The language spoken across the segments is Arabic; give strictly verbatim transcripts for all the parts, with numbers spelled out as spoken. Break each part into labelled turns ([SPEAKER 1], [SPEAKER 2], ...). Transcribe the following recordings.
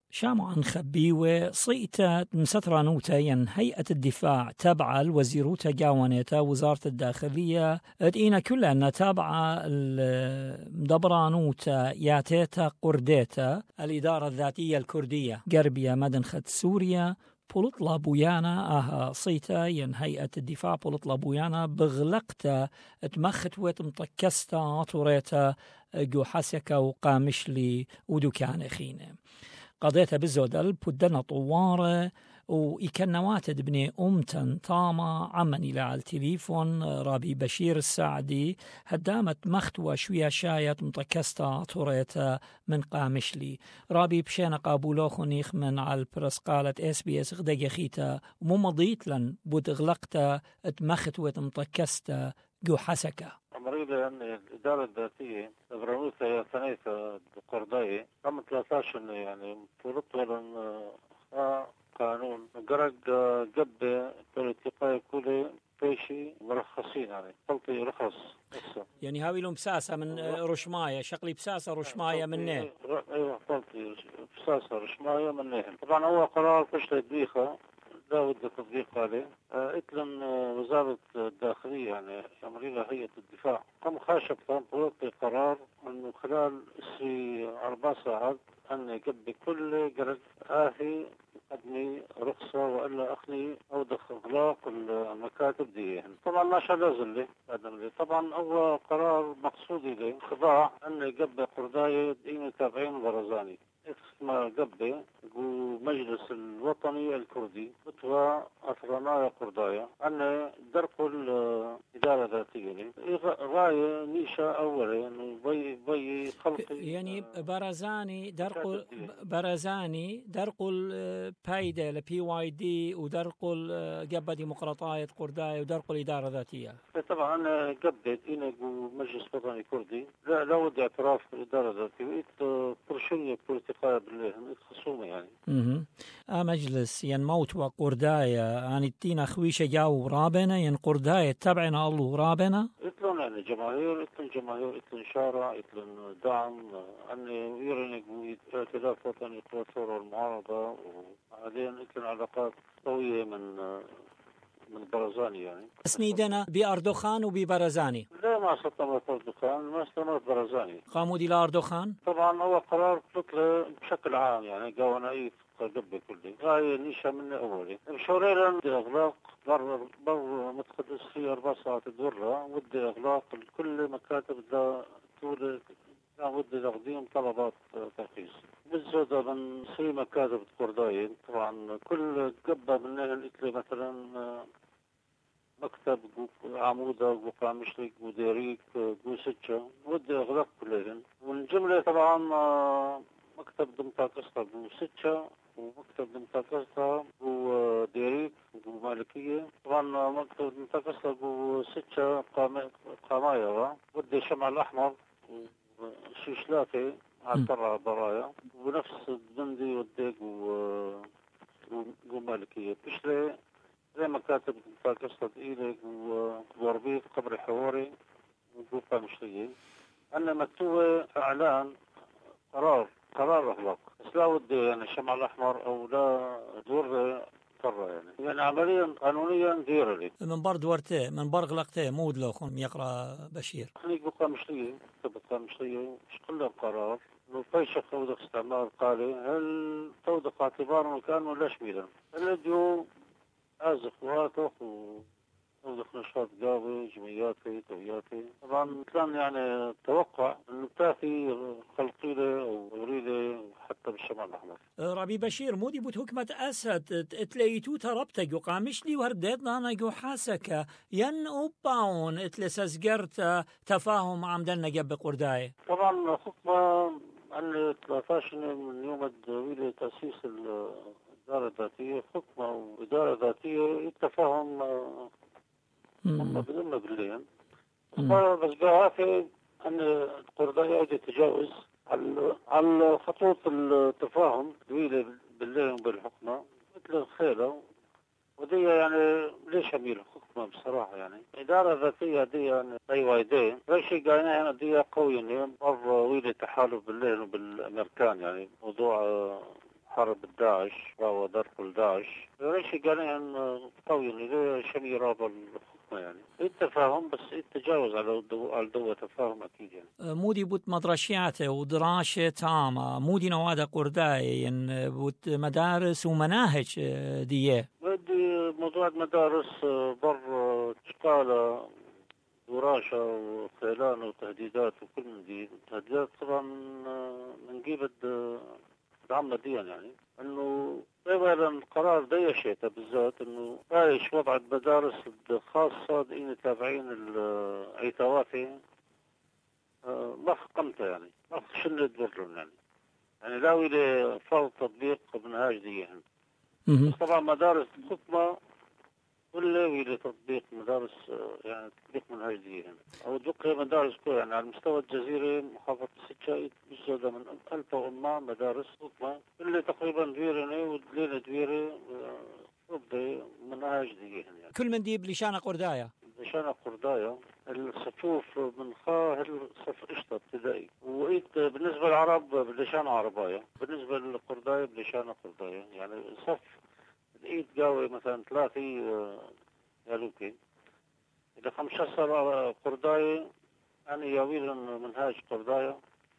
[SPEAKER 1] شامع خبيوة صيتا مسترانوتا ين هيئة الدفاع تابعة الوزيروتا جاوانيتا وزارة الداخلية ادينا كلها أنها تابعة المدبرانوتا ياتيتا قرديتا الإدارة الذاتية الكردية قربية مدنخة سوريا بولطلا بويانا اها صيتا ين هيئة الدفاع بولطلا بويانا بغلقتا تمخت ويت مطكستا طوريتا جو حسكا وقامشلي ودوكان خينه قضيتها بالزودل بودنا طوارة وإكنوات بني أمتن طاما عمن إلى على التليفون رابي بشير السعدي هدامت مختوى شوية شايت متكستا طوريتا من قامشلي رابي بشينا قابولو خنيخ من على البرس قالت اس بي اس غدق خيتا وممضيت لن بود غلقتا اتمختوى متكستا جو حسكا
[SPEAKER 2] مريضة أن الإدارة الذاتية براموسة هي ثنية قرداية قام ثلاثة يعني فرط ولن قانون قرق قبة بوليتيقاية كله بيشي مرخصين يعني طلطي رخص
[SPEAKER 1] يعني هاوي لهم بساسة من رشماية شقلي بساسة رشماية منه
[SPEAKER 2] ايوه طلطي بساسة رشماية منهم طبعا هو قرار فشل بيخة لا ود تطبيق عليه اتلن وزارة الداخلية يعني عملية هيئة الدفاع قام خاشب قام بوقت قرار من خلال سي أربع ساعات أن يقبل كل قرق آهي أدني رخصة وإلا أخني أودخ إغلاق المكاتب دي طبعا ما شاء لازم لي طبعا هو قرار مقصودي لي خضاع أن يقبل قرداية دين تابعين برزاني اسمه قبة مجلس الوطني الكردي فتوى أثرنايا قردايا أن درق الإدارة الذاتية غاية نيشة أولا بي بي خلق
[SPEAKER 1] يعني برزاني درق برزاني درق البايدة البي واي دي ودرق قبة ديمقراطية قردايا ودرق الإدارة الذاتية
[SPEAKER 2] طبعا أنا قبة إنه مجلس وطني كردي لا لا ودي اعتراف بالإدارة الذاتية برشلية بوليتيقاية بالله خصومة يعني
[SPEAKER 1] اها آه مجلس ين موت وقردايا أن التين خويشة جاو رابنا ين قردايا تبعنا الله رابنا
[SPEAKER 2] يطلعون يعني جماهير يطلعون جماهير يطلعون شارع يطلعون دعم أن يرنق ائتلاف وطني قوى الثورة والمعارضة وبعدين يطلعون علاقات قوية من من برزاني يعني
[SPEAKER 1] سنيدنا بأردوخان وببرزاني
[SPEAKER 2] لا ما استمرت أردوخان ما استمرت برزاني
[SPEAKER 1] قاموا دي لأردوخان
[SPEAKER 2] طبعا هو قرار تطلع بشكل عام يعني قوانا أي قبل كله غاية نيشة من أولي مشوريرا ودي إغلاق بر بر متقدس في أربع ساعات الدورة ودي إغلاق كل مكاتب دا طول ودي تقديم طلبات ترخيص بالزودة من سي مكاتب قرداية طبعا كل قبة منها الإتلي مثلا مكتب عمودة وقامشلك وديريك وستشة ودي إغلاق كلهم والجملة طبعا مكتب دمتاكستا وستشة ومكتب دمتاكستا وديريك ومالكية طبعا مكتب دمتاكستا وستشة قامايا ودي شمع الأحمر وشيشلاتي على طرع برايا ونفس الدندي والديق ومالكية بشلي زي مكاتب باكستا إيلك ووربيط قبر حواري وقوقة مشتية أنا مكتوبة إعلان قرار قرار إغلاق بس لا ودي يعني الشمع الأحمر أو لا دور طرة يعني يعني عمليا قانونيا دير لي
[SPEAKER 1] من بر دورته من بر غلقته مود لوخون يقرأ بشير
[SPEAKER 2] خليك بقى مشتية تبقى مشتية مش كل القرار لو فيش توضق استعمال قالي هل توضق اعتبار مكان ولا شميلا الذي أزخ واتخ ووضخ نشاط قاوي جمعياتي توياتي طبعا كان يعني توقع أنه تافي خلقيلة أو وريلة حتى بالشمال الأحمر
[SPEAKER 1] ربي بشير مودي بوت حكمة أسد اتليتو تربتك وقامش لي ورديت نانا جو حاسك ين أوباون اتلسزقرت تفاهم عمدنا جب قرداي
[SPEAKER 2] طبعا خطبة أن ثلاثة من يوم الدويلة تأسيس الإدارة الذاتية حكمة وإدارة ذاتية التفاهم هم بدون بالليل بس بهاته أن القرداء يعود يتجاوز على خطوط التفاهم طويلة بالليل بالحكمة مثل الخيلة ودي يعني ليش أميل الحكمة بصراحة يعني إدارة ذاتية دي يعني أي وايدين أي شيء قاينا يعني دي قوية يعني مرة ويلة تحالف بالليل وبالأمريكان يعني موضوع حرب داعش وهو درب داعش ليش قالين قوي اللي شمي رابع الحكمة يعني التفاهم بس التجاوز على الدو على الدو تفاهم أكيد يعني
[SPEAKER 1] مودي بوت مدرسيات ودراسة تامة مودي نوادة قرداي يعني بوت مدارس ومناهج دي
[SPEAKER 2] بدي موضوع المدارس بر شقالة وراشة وخيلان وتهديدات وكل من دي تهديدات طبعا من جيبة دعم ماديا يعني انه قبل القرار ده شيء بالذات انه عايش وضع المدارس الخاصة دين تابعين العيتواتي ما قمت يعني ما شنو تبرلون يعني يعني لاوي لفرض تطبيق منهاج ديهم بس طبعا مدارس الحكمة ولا ويلي تطبيق مدارس يعني تطبيق منهاج ديهم او دقة مدارس كو يعني على مستوى الجزيرة محافظة السجايد بزودة من ألف وأمة مدارس حكمة اللي تقريبا دويرني ودليل دويرة تطبيق منهاج ديهم يعني
[SPEAKER 1] كل من دي بلشانة قردايا
[SPEAKER 2] بلشانة قردايا الصفوف من خا الصف قشطة ابتدائي وإيت بالنسبة للعرب بلشانة عرباية بالنسبة للقردايا بلشانة قردايا يعني صف الإيد قاوي مثلا ثلاثي يالوكي إذا خمسة قرداية يعني يويل منهاج قرداية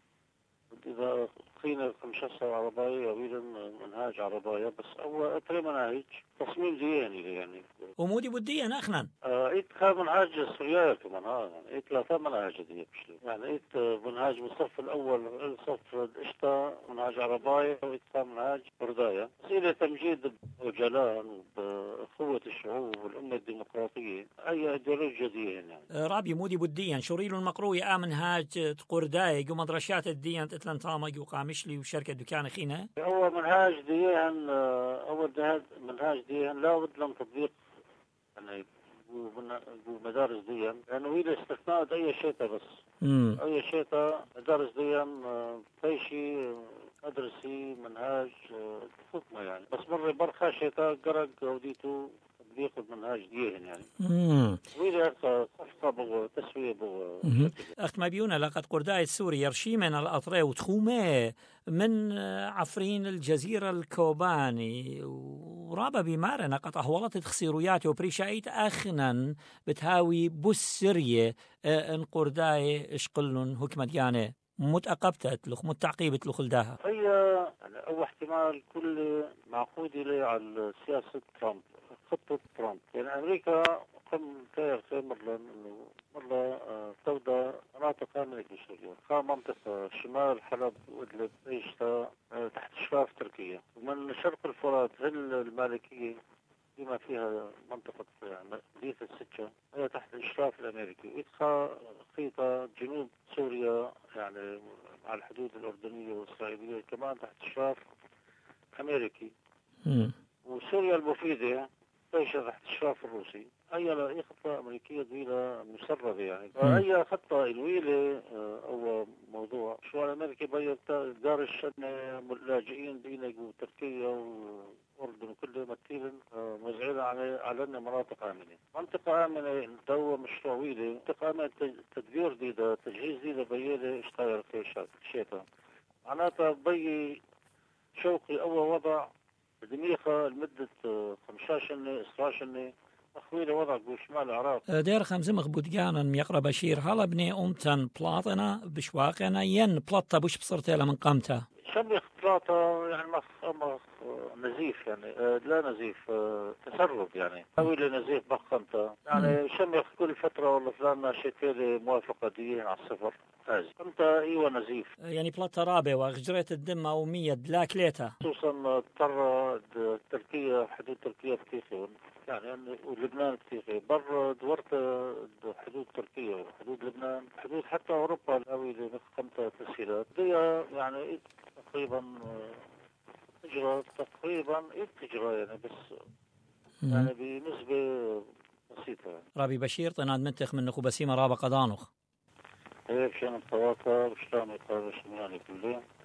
[SPEAKER 2] إذا قينا خمسة عرباية يويل منهاج عرباية بس هو أتري مناهج تصميم دياني يعني
[SPEAKER 1] ومودي بودية نأخنا
[SPEAKER 2] آه إيت خا منهاج سوريا كمان ها يعني إيت ثلاثة مناهج دي بشلي يعني إيت منهاج من الصف الأول الصف الإشتا منهاج عرباية وإيت خا منهاج قرداية وسيلة تمجيد وجلان بقوة الشعوب والأمة الديمقراطية أي إيديولوجيا دي يعني
[SPEAKER 1] رابي مودي بوديا شوريلو المقروي آمنهاج قرداية جو مدرسات الديان تتلن تامج وقامشلي وشركة دكان خينا
[SPEAKER 2] هو منهاج ديان أول منهاج ديان لا بد لهم تطبيق يعني مدارس ديان لأنه هي الاستثناء أي شيء بس
[SPEAKER 1] مم.
[SPEAKER 2] أي شيء مدارس ديان أي شيء مدرسي منهاج حكمة يعني بس مرة برخة شيء قرق وديته تطبيق المنهاج ديان يعني
[SPEAKER 1] امم
[SPEAKER 2] وإذا صفقة بغو تسوية بغو
[SPEAKER 1] أخت ما بيونا لقد قرداء السوري يرشي من الأطري وتخومه من عفرين الجزيرة الكوباني ورابا بمارنا قد أهولت تخسيروياتي وبريشايت أخنا بتهاوي بسرية ان قرداء اشقلن هكمة يعني متأقبتت لخ متعقيبت لخلداها
[SPEAKER 2] هي يعني أو احتمال كل معقود لي على سياسة ترامب خطة ترامب يعني أمريكا قم تاير في مرة إنه مرة تودى مناطق كاملة بسوريا خا منطقة شمال حلب وإدلب إيشتا تحت إشراف تركيا ومن شرق الفرات هل المالكية بما فيها منطقة مدينة السجة هي تحت الإشراف الأمريكي وإدخال خيطة جنوب سوريا يعني على الحدود الأردنية والإسرائيلية كمان تحت إشراف أمريكي
[SPEAKER 1] مم.
[SPEAKER 2] وسوريا المفيدة تعيش تحت إشراف الروسي أي أي خطة أمريكية طويلة مسربة يعني أي خطة الويلة أو موضوع شو الأمريكي بيت دارش لاجئين بين تركيا والأردن وكل مكتيل مزعلين على على أن مناطق آمنة منطقة آمنة دو مشروع ويلة منطقة آمنة تدبير ديدا تجهيز ديدا بيالة اشتغل في شيطان معناتها بي شوقي أول وضع دميخة لمدة خمسة عشر أخويلة وضع بشمال العراق
[SPEAKER 1] دير خمسة مخبودجانا ميقرا بشير هلا بني أمتن بلاطنا بشواقنا ين بلاطة بوش بصرتها لمن قامتها
[SPEAKER 2] شمخ بلاطة يعني مخ مخ نزيف يعني لا نزيف تسرب يعني أويلة نزيف بخمتها يعني شمخ كل فترة والله فلان ناشيتيلي موافقة ديين على السفر انت ايوه نزيف
[SPEAKER 1] يعني بلاطة رابع وغجريت الدم او مية بلاك ليتا
[SPEAKER 2] خصوصا اضطر تركيا حدود تركيا بتيخي يعني ولبنان بتيخي بر دورت حدود تركيا وحدود لبنان حدود حتى اوروبا القوي اللي خمسة تسهيلات دي يعني تقريبا تجرى تقريبا تجرى يعني بس يعني بنسبة بسيطة يعني.
[SPEAKER 1] رابي بشير طناد منتخ من نخو بسيمة رابا قضانخ
[SPEAKER 2] هيك شان الطواقع وشتان يقارش يعني كلهم